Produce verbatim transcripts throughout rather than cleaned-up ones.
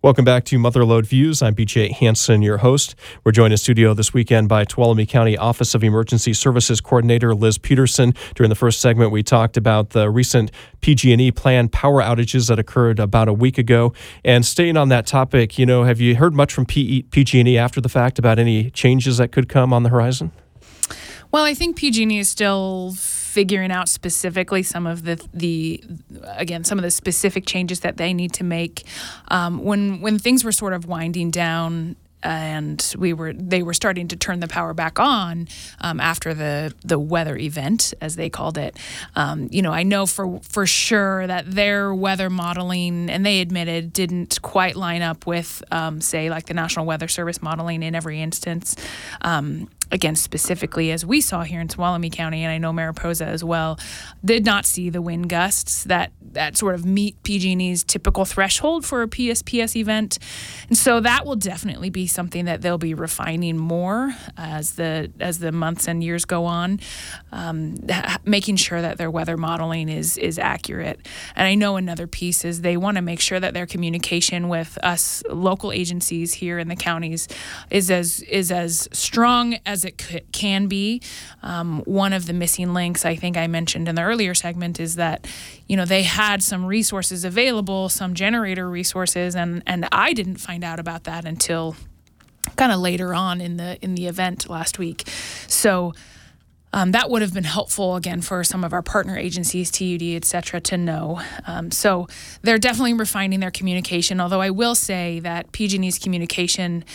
Welcome back to Motherlode Views. I'm B J Hansen, your host. We're joined in studio this weekend by Tuolumne County Office of Emergency Services Coordinator Liz Peterson. During the first segment, we talked about the recent P G and E planned power outages that occurred about a week ago. And staying on that topic, you know, have you heard much from P G and E after the fact about any changes that could come on the horizon? Well, I think P G and E is still figuring out specifically some of the the again some of the specific changes that they need to make. Um, when when things were sort of winding down and we were they were starting to turn the power back on um, after the the weather event, as they called it. Um, you know, I know for for sure that their weather modeling, and they admitted, didn't quite line up with um, say like the National Weather Service modeling in every instance. Um, Again, specifically as we saw here in Tuolumne County, and I know Mariposa as well, did not see the wind gusts that, that sort of meet P G and E's typical threshold for a P S P S event. And so that will definitely be something that they'll be refining more as the as the months and years go on, um, making sure that their weather modeling is is accurate. And I know another piece is they want to make sure that their communication with us local agencies here in the counties is as is as strong as as it could, can be. Um, one of the missing links I think I mentioned in the earlier segment is that, you know, they had some resources available, some generator resources, and and I didn't find out about that until kind of later on in the in the event last week. So Um, that would have been helpful, again, for some of our partner agencies, T U D, et cetera, to know. Um, so they're definitely refining their communication, although I will say that P G and E's communication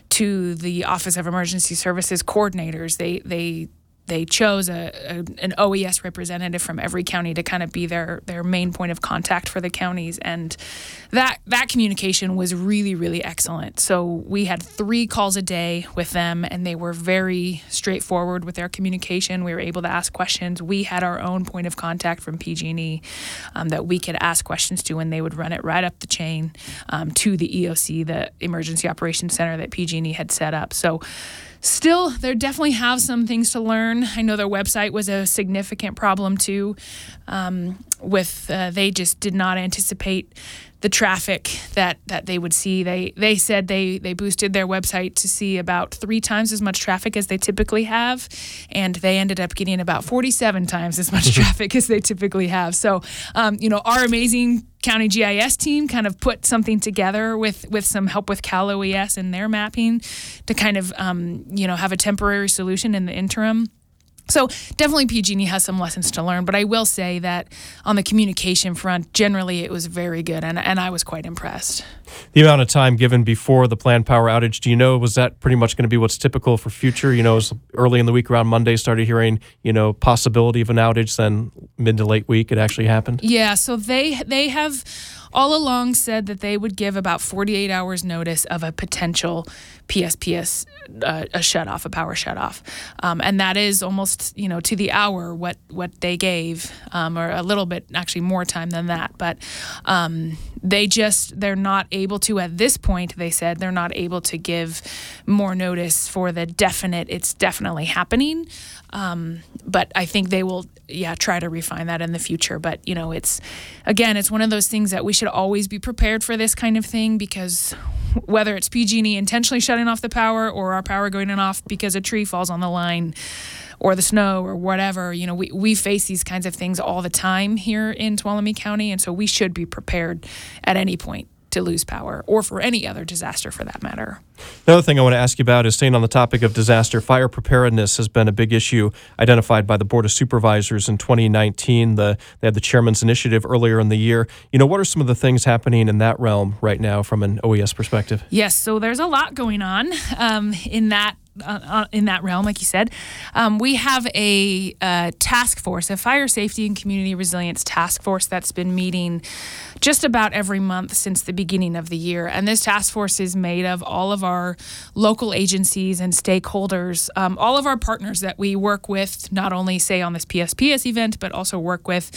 to the Office of Emergency Services coordinators, they they they chose a, a an O E S representative from every county to kind of be their their main point of contact for the counties, and that that communication was really really excellent. So we had three calls a day with them, and they were very straightforward with their communication. We were able to ask questions. We had our own point of contact from P G and E um, that we could ask questions to, and they would run it right up the chain um, to the E O C, the Emergency Operations Center that P G and E had set up. So still, they definitely have some things to learn. I know their website was a significant problem too. Um, with uh, they just did not anticipate the traffic that, that they would see. They they said they they boosted their website to see about three times as much traffic as they typically have, and they ended up getting about forty-seven times as much traffic as they typically have. So, um, you know, our amazing county G I S team kind of put something together with, with some help with Cal O E S and their mapping to kind of, um, you know, have a temporary solution in the interim. So definitely P G and E has some lessons to learn, but I will say that on the communication front, generally it was very good, and, and I was quite impressed. The amount of time given before the planned power outage, do you know, was that pretty much going to be what's typical for future? You know, it was early in the week around Monday, started hearing, you know, possibility of an outage, then mid to late week it actually happened? Yeah, so they they have all along said that they would give about forty-eight hours notice of a potential P S P S, uh, a shutoff, a power shutoff. Um, and that is almost, you know, to the hour what, what they gave, um, or a little bit actually more time than that. But um, they just, they're not able to, at this point, they said, they're not able to give more notice for the definite, it's definitely happening. Um, but I think they will, yeah, try to refine that in the future. But, you know, it's, again, it's one of those things that we should always be prepared for this kind of thing, because whether it's P G and E intentionally shutting off the power or our power going off because a tree falls on the line or the snow or whatever, you know, we, we face these kinds of things all the time here in Tuolumne County. And so we should be prepared at any point to lose power, or for any other disaster for that matter. The other thing I want to ask you about is, staying on the topic of disaster, fire preparedness has been a big issue identified by the Board of Supervisors in twenty nineteen. The, they had the Chairman's Initiative earlier in the year. You know, what are some of the things happening in that realm right now from an O E S perspective? Yes, so there's a lot going on um, in that Uh, in that realm, like you said. Um, we have a, a task force, a fire safety and community resilience task force that's been meeting just about every month since the beginning of the year. And this task force is made of all of our local agencies and stakeholders, um, all of our partners that we work with, not only say on this P S P S event, but also work with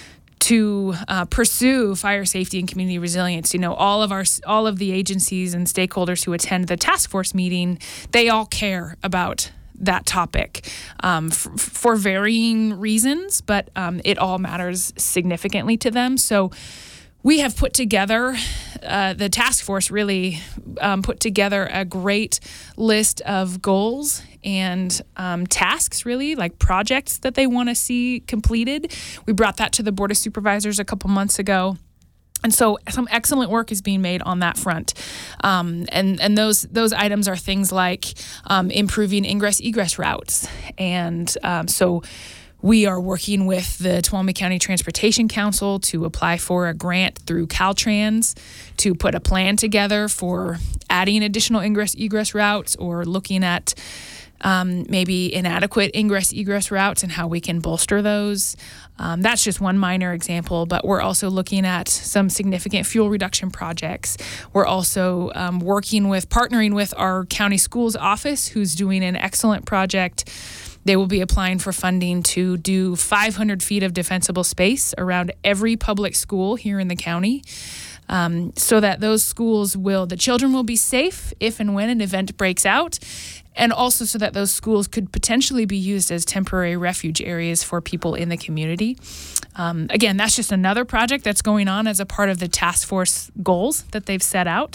to uh, pursue fire safety and community resilience. You know, all of our all of the agencies and stakeholders who attend the task force meeting, they all care about that topic um, f- for varying reasons, but um, it all matters significantly to them. So we have put together, uh, the task force really um, put together a great list of goals and um, tasks, really, like projects that they want to see completed. We brought that to the Board of Supervisors a couple months ago. And so some excellent work is being made on that front. Um, and and those those items are things like um, improving ingress egress routes. And um, so we are working with the Tuolumne County Transportation Council to apply for a grant through Caltrans to put a plan together for adding additional ingress egress routes or looking at Um, maybe inadequate ingress egress routes and how we can bolster those. Um, that's just one minor example, but we're also looking at some significant fuel reduction projects. We're also um, working with, partnering with our county schools office, who's doing an excellent project. They will be applying for funding to do five hundred feet of defensible space around every public school here in the county. Um, so that those schools will, the children will be safe if and when an event breaks out, and also so that those schools could potentially be used as temporary refuge areas for people in the community. Um, again, that's just another project that's going on as a part of the task force goals that they've set out.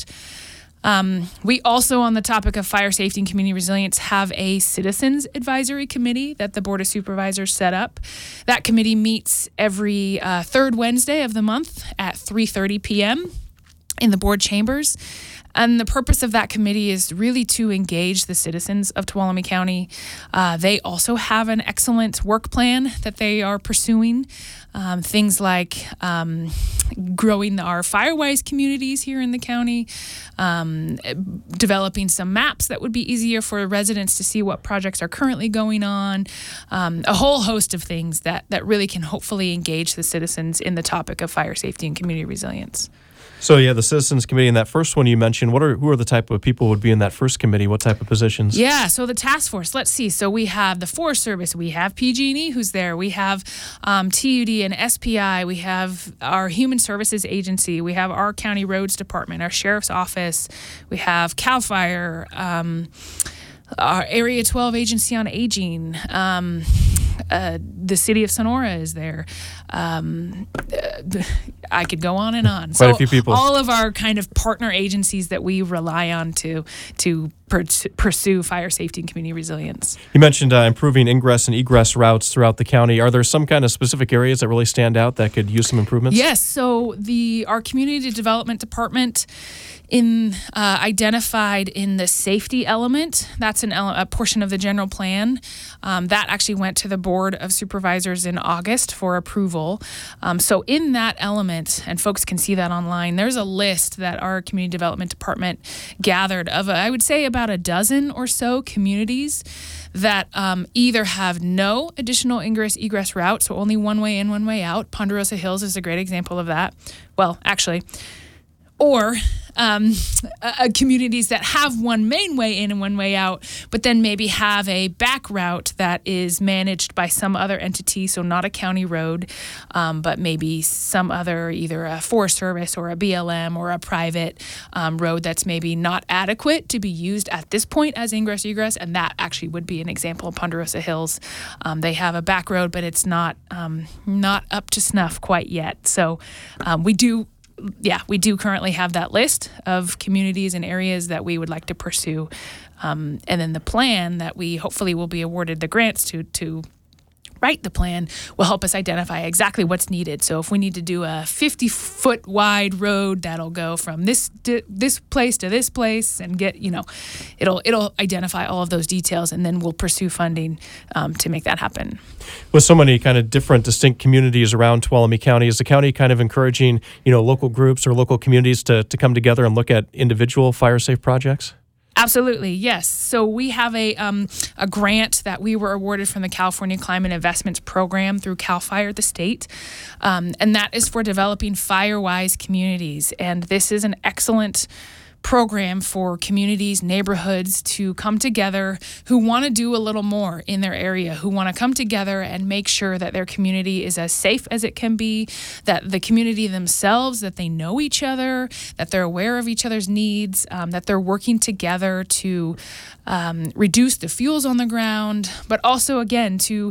Um, we also, on the topic of fire safety and community resilience, have a citizens advisory committee that the Board of Supervisors set up. That committee meets every uh, third Wednesday of the month at three thirty p.m. in the board chambers. And the purpose of that committee is really to engage the citizens of Tuolumne County. Uh, they also have an excellent work plan that they are pursuing. Um, things like um, growing our Firewise communities here in the county, um, developing some maps that would be easier for residents to see what projects are currently going on, um, a whole host of things that, that really can hopefully engage the citizens in the topic of fire safety and community resilience. So yeah, the Citizens Committee, and that first one you mentioned, what are who are the type of people who would be in that first committee? What type of positions? Yeah, so the task force, let's see. So we have the Forest Service, we have P G and E who's there, we have um, T U D and S P I, we have our Human Services Agency, we have our County Roads Department, our Sheriff's Office, we have CAL FIRE, um, our Area twelve Agency on Aging, um, uh, the City of Sonora is there. Um, uh, I could go on and on. Quite so a few people. All of our kind of partner agencies that we rely on to to pursue fire safety and community resilience. You mentioned uh, improving ingress and egress routes throughout the county. Are there some kind of specific areas that really stand out that could use some improvements? Yes. So the our community development department in uh, identified in the safety element. That's an ele- a portion of the general plan um, that actually went to the Board of Supervisors in August for approval. Um, so in that element, and folks can see that online, there's a list that our community development department gathered of, uh, I would say, about a dozen or so communities that um, either have no additional ingress egress route, so only one way in, one way out. Ponderosa Hills is a great example of that. Well, actually, or um, uh, communities that have one main way in and one way out, but then maybe have a back route that is managed by some other entity, so not a county road, um, but maybe some other, either a Forest Service or a B L M or a private um, road that's maybe not adequate to be used at this point as ingress egress, and that actually would be an example of Ponderosa Hills. Um, they have a back road, but it's not um, not up to snuff quite yet. So um, we do Yeah, we do currently have that list of communities and areas that we would like to pursue. Um, and then the plan that we hopefully will be awarded the grants to to write the plan will help us identify exactly what's needed. So if we need to do a fifty-foot wide road that'll go from this this place to this place and get, you know, it'll it'll identify all of those details, and then we'll pursue funding um, to make that happen. With so many kind of different, distinct communities around Tuolumne County, is the county kind of encouraging, you know, local groups or local communities to, to come together and look at individual fire safe projects? Absolutely, yes. So we have a um, a grant that we were awarded from the California Climate Investments Program through CAL FIRE, the state, um, and that is for developing Firewise communities. And this is an excellent program for communities, neighborhoods to come together who want to do a little more in their area, who want to come together and make sure that their community is as safe as it can be, that the community themselves, that they know each other, that they're aware of each other's needs, um, that they're working together to um, reduce the fuels on the ground, but also, again, to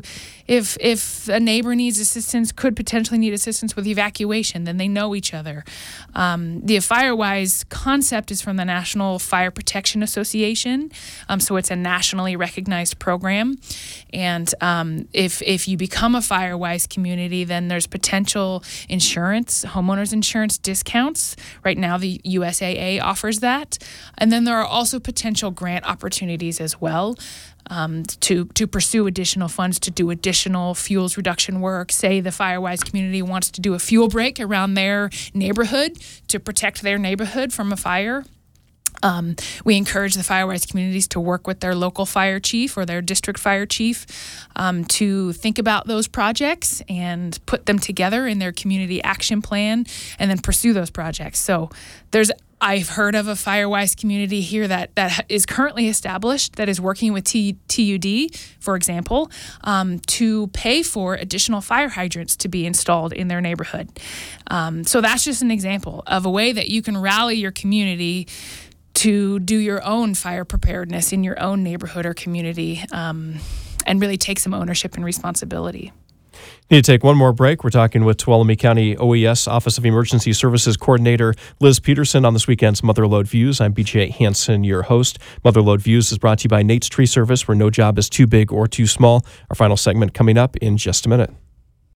if if a neighbor needs assistance, could potentially need assistance with evacuation, then they know each other. Um, the FireWise concept is from the National Fire Protection Association, um, so it's a nationally recognized program. And um, if if you become a FireWise community, then there's potential insurance, homeowners insurance discounts. Right now, the U S A A offers that, and then there are also potential grant opportunities as well. Um, to to pursue additional funds to do additional fuels reduction work. Say the FireWise community wants to do a fuel break around their neighborhood to protect their neighborhood from a fire. Um, we encourage the FireWise communities to work with their local fire chief or their district fire chief um, to think about those projects and put them together in their community action plan and then pursue those projects. So there's I've heard of a FireWise community here that, that is currently established that is working with T, TUD, for example, um, to pay for additional fire hydrants to be installed in their neighborhood. Um, so that's just an example of a way that you can rally your community to do your own fire preparedness in your own neighborhood or community um, and really take some ownership and responsibility. Need to take one more break. We're talking with Tuolumne County O E S Office of Emergency Services Coordinator Liz Peterson on this weekend's Motherlode Views. I'm B J Hansen, your host. Motherlode Views is brought to you by Nate's Tree Service, where no job is too big or too small. Our final segment coming up in just a minute.